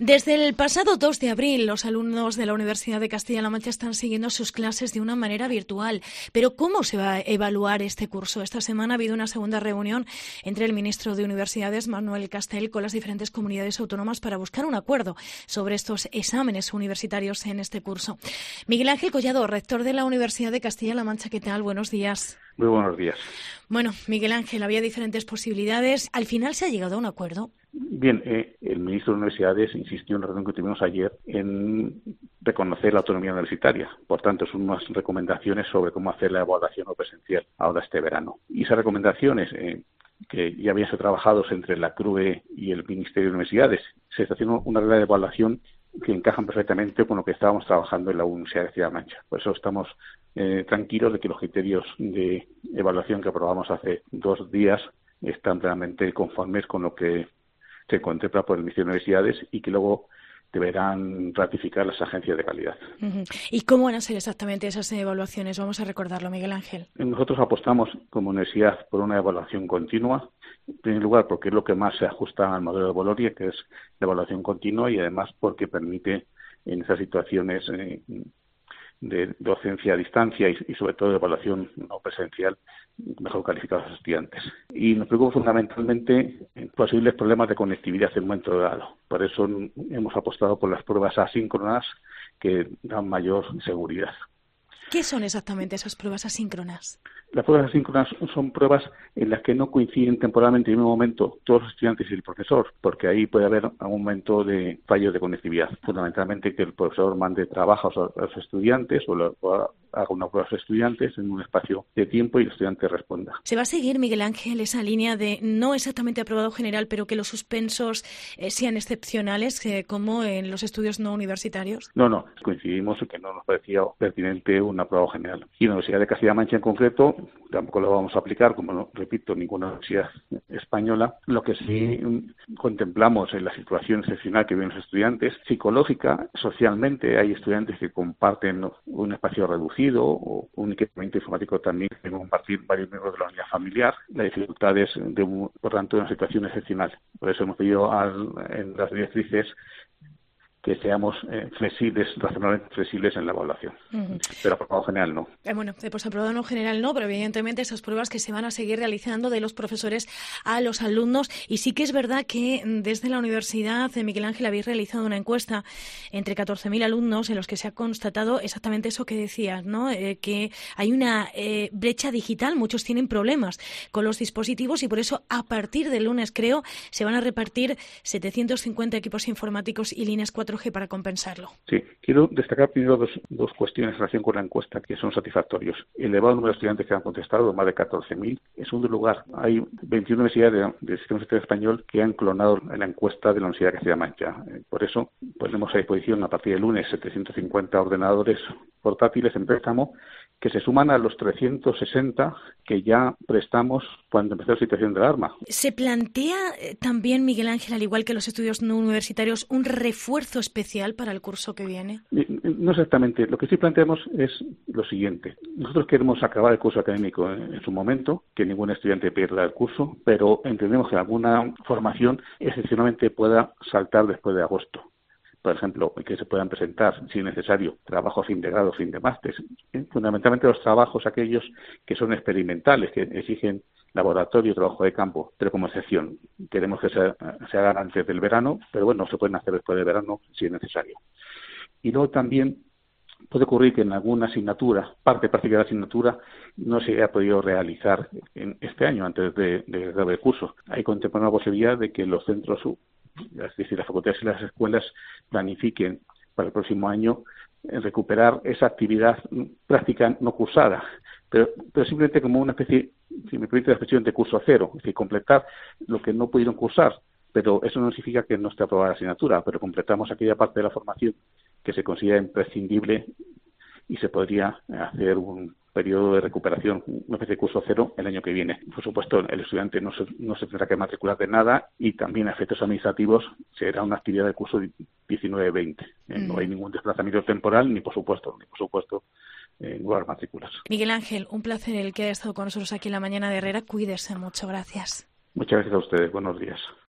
Desde el pasado 2 de abril, los alumnos de la Universidad de Castilla-La Mancha están siguiendo sus clases de una manera virtual. Pero ¿cómo se va a evaluar este curso? Esta semana ha habido una segunda reunión entre el ministro de Universidades, Manuel Castells, con las diferentes comunidades autónomas para buscar un acuerdo sobre estos exámenes universitarios en este curso. Miguel Ángel Collado, rector de la Universidad de Castilla-La Mancha, ¿qué tal? Buenos días. Muy buenos días. Bueno, Miguel Ángel, había diferentes posibilidades. ¿Al final se ha llegado a un acuerdo? Bien, el ministro de Universidades insistió en la reunión que tuvimos ayer en reconocer la autonomía universitaria. Por tanto, son unas recomendaciones sobre cómo hacer la evaluación no presencial ahora este verano. Y esas recomendaciones que ya habían sido trabajados entre la CRUE y el Ministerio de Universidades, se está haciendo una regla de evaluación que encajan perfectamente con lo que estábamos trabajando en la Universidad de Castilla-La Mancha. Por eso estamos tranquilos de que los criterios de evaluación que aprobamos hace 2 días están realmente conformes con lo que se contempla por el Ministerio de Universidades y que luego deberán ratificar las agencias de calidad. ¿Y cómo van a ser exactamente esas evaluaciones? Vamos a recordarlo, Miguel Ángel. Nosotros apostamos como universidad por una evaluación continua, en primer lugar porque es lo que más se ajusta al modelo de Bolonia, que es la evaluación continua, y además porque permite en esas situaciones de docencia a distancia y sobre todo de evaluación no presencial mejor calificados a los estudiantes. Y nos preocupa fundamentalmente posibles problemas de conectividad en un momento dado. Por eso hemos apostado por las pruebas asíncronas que dan mayor seguridad. ¿Qué son exactamente esas pruebas asíncronas? Las pruebas asíncronas son pruebas en las que no coinciden temporalmente en un momento todos los estudiantes y el profesor, porque ahí puede haber algún momento de fallo de conectividad. Fundamentalmente que el profesor mande trabajos a los estudiantes o haga una prueba a los estudiantes en un espacio de tiempo y el estudiante responda. ¿Se va a seguir, Miguel Ángel, esa línea de no exactamente aprobado general, pero que los suspensos sean excepcionales, como en los estudios no universitarios? No, coincidimos en que no nos parecía pertinente un aprobado general. Y en la Universidad de Castilla-La Mancha en concreto tampoco lo vamos a aplicar, como no, repito, ninguna universidad española. Lo que sí contemplamos en la situación excepcional que viven los estudiantes, psicológica, socialmente, hay estudiantes que comparten un espacio reducido o un equipamiento informático también que compartir varios miembros de la unidad familiar. La dificultad es, por tanto, una situación excepcional. Por eso hemos pedido en las directrices que seamos flexibles, razonablemente flexibles en la evaluación. Pero aprobado general no. Bueno, pues aprobado no general no, pero evidentemente esas pruebas que se van a seguir realizando de los profesores a los alumnos. Y sí que es verdad que desde la Universidad de Miguel Ángel habéis realizado una encuesta entre 14.000 alumnos en los que se ha constatado exactamente eso que decías, ¿no? Que hay una brecha digital, muchos tienen problemas con los dispositivos y por eso a partir del lunes, creo, se van a repartir 750 equipos informáticos y líneas 4G para compensarlo. Sí, quiero destacar primero dos cuestiones en relación con la encuesta que son satisfactorios. El elevado número de estudiantes que han contestado, más de 14.000. En segundo lugar, hay 21 universidades del sistema universitario español que han clonado en la encuesta de la Universidad de Castilla-La Mancha. Por eso ponemos a disposición a partir del lunes 750 ordenadores portátiles en préstamo que se suman a los 360 que ya prestamos cuando empezó la situación de alarma. ¿Se plantea también, Miguel Ángel, al igual que los estudios no universitarios, un refuerzo especial para el curso que viene? No exactamente. Lo que sí planteamos es lo siguiente. Nosotros queremos acabar el curso académico en su momento, que ningún estudiante pierda el curso, pero entendemos que alguna formación excepcionalmente pueda saltar después de agosto. Por ejemplo, que se puedan presentar, si es necesario, trabajos integrados fin de máster. Fundamentalmente los trabajos aquellos que son experimentales, que exigen laboratorio, trabajo de campo, pero como excepción. Queremos que se hagan antes del verano, pero bueno, se pueden hacer después del verano si es necesario. Y luego también puede ocurrir que en alguna asignatura, parte práctica de la asignatura, no se haya podido realizar en este año, antes de acabar el curso. Hay contemplada una posibilidad de que los centros, es decir, las facultades y las escuelas planifiquen para el próximo año recuperar esa actividad práctica no cursada, pero simplemente como una especie, si me permite la expresión, de curso cero, es decir, completar lo que no pudieron cursar, pero eso no significa que no esté aprobada la asignatura, pero completamos aquella parte de la formación que se considera imprescindible y se podría hacer un periodo de recuperación, una especie de curso cero el año que viene. Por supuesto, el estudiante no se tendrá que matricular de nada y también a efectos administrativos será una actividad del curso 19-20. No hay ningún desplazamiento temporal ni por supuesto nuevas matrículas. Miguel Ángel, un placer el que haya estado con nosotros aquí en la mañana de Herrera. Cuídese mucho. Gracias. Muchas gracias a ustedes. Buenos días.